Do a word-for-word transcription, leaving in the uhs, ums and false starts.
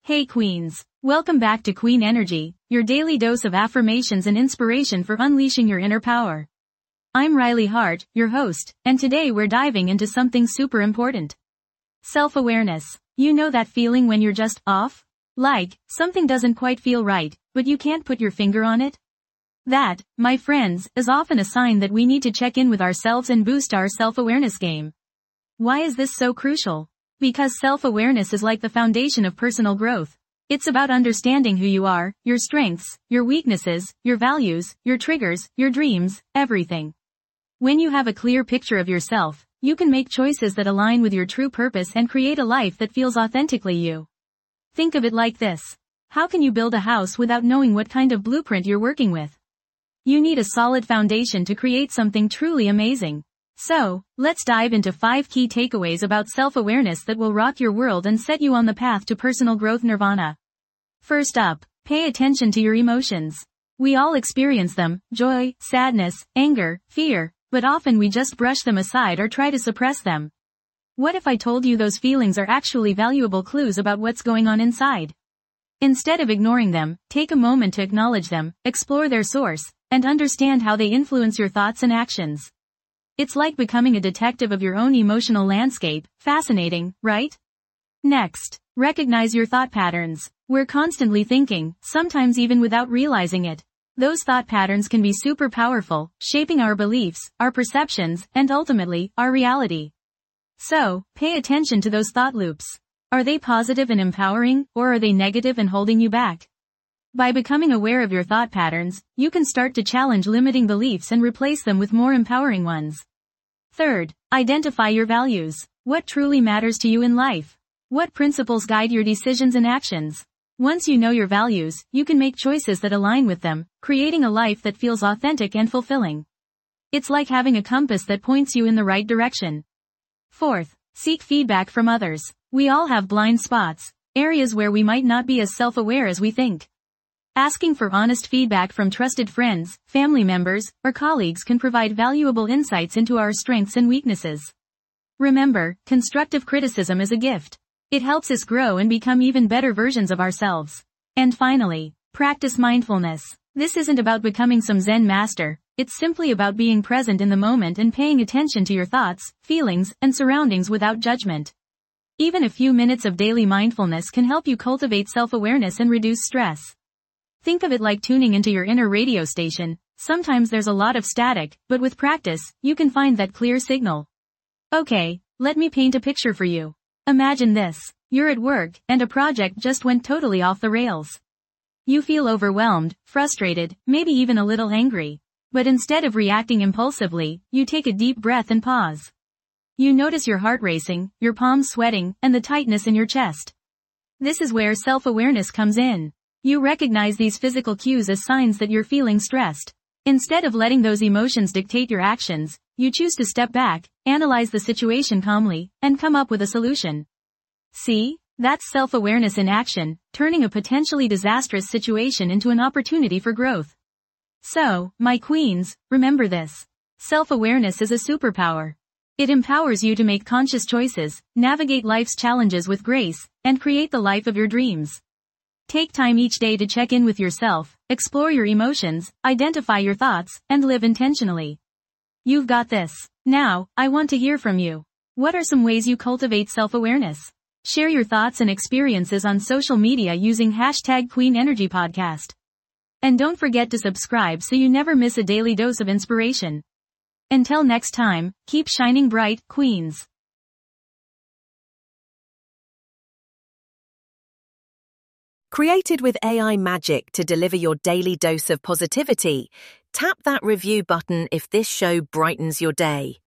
Hey Queens, welcome back to Queen Energy, your daily dose of affirmations and inspiration for unleashing your inner power. I'm Riley Hart, your host, and today we're diving into something super important. Self-awareness. You know that feeling when you're just off? Like, something doesn't quite feel right, but you can't put your finger on it? That, my friends, is often a sign that we need to check in with ourselves and boost our self-awareness game. Why is this so crucial? Because self-awareness is like the foundation of personal growth. It's about understanding who you are, your strengths, your weaknesses, your values, your triggers, your dreams, everything. When you have a clear picture of yourself, you can make choices that align with your true purpose and create a life that feels authentically you. Think of it like this. How can you build a house without knowing what kind of blueprint you're working with? You need a solid foundation to create something truly amazing. So, let's dive into five key takeaways about self-awareness that will rock your world and set you on the path to personal growth nirvana. First up, pay attention to your emotions. We all experience them, joy, sadness, anger, fear, but often we just brush them aside or try to suppress them. What if I told you those feelings are actually valuable clues about what's going on inside? Instead of ignoring them, take a moment to acknowledge them, explore their source, and understand how they influence your thoughts and actions. It's like becoming a detective of your own emotional landscape. Fascinating, right? Next, recognize your thought patterns. We're constantly thinking, sometimes even without realizing it. Those thought patterns can be super powerful, shaping our beliefs, our perceptions, and ultimately, our reality. So, pay attention to those thought loops. Are they positive and empowering, or are they negative and holding you back? By becoming aware of your thought patterns, you can start to challenge limiting beliefs and replace them with more empowering ones. Third, identify your values. What truly matters to you in life? What principles guide your decisions and actions? Once you know your values, you can make choices that align with them, creating a life that feels authentic and fulfilling. It's like having a compass that points you in the right direction. Fourth, seek feedback from others. We all have blind spots, areas where we might not be as self-aware as we think. Asking for honest feedback from trusted friends, family members, or colleagues can provide valuable insights into our strengths and weaknesses. Remember, constructive criticism is a gift. It helps us grow and become even better versions of ourselves. And finally, practice mindfulness. This isn't about becoming some Zen master, it's simply about being present in the moment and paying attention to your thoughts, feelings, and surroundings without judgment. Even a few minutes of daily mindfulness can help you cultivate self-awareness and reduce stress. Think of it like tuning into your inner radio station. Sometimes there's a lot of static, but with practice, you can find that clear signal. Okay, let me paint a picture for you. Imagine this. You're at work, and a project just went totally off the rails. You feel overwhelmed, frustrated, maybe even a little angry. But instead of reacting impulsively, you take a deep breath and pause. You notice your heart racing, your palms sweating, and the tightness in your chest. This is where self-awareness comes in. You recognize these physical cues as signs that you're feeling stressed. Instead of letting those emotions dictate your actions, you choose to step back, analyze the situation calmly, and come up with a solution. See? That's self-awareness in action, turning a potentially disastrous situation into an opportunity for growth. So, my queens, remember this. Self-awareness is a superpower. It empowers you to make conscious choices, navigate life's challenges with grace, and create the life of your dreams. Take time each day to check in with yourself, explore your emotions, identify your thoughts, and live intentionally. You've got this. Now, I want to hear from you. What are some ways you cultivate self-awareness? Share your thoughts and experiences on social media using hashtag Queen Energy Podcast. And don't forget to subscribe so you never miss a daily dose of inspiration. Until next time, keep shining bright, queens. Created with A I magic to deliver your daily dose of positivity, tap that review button if this show brightens your day.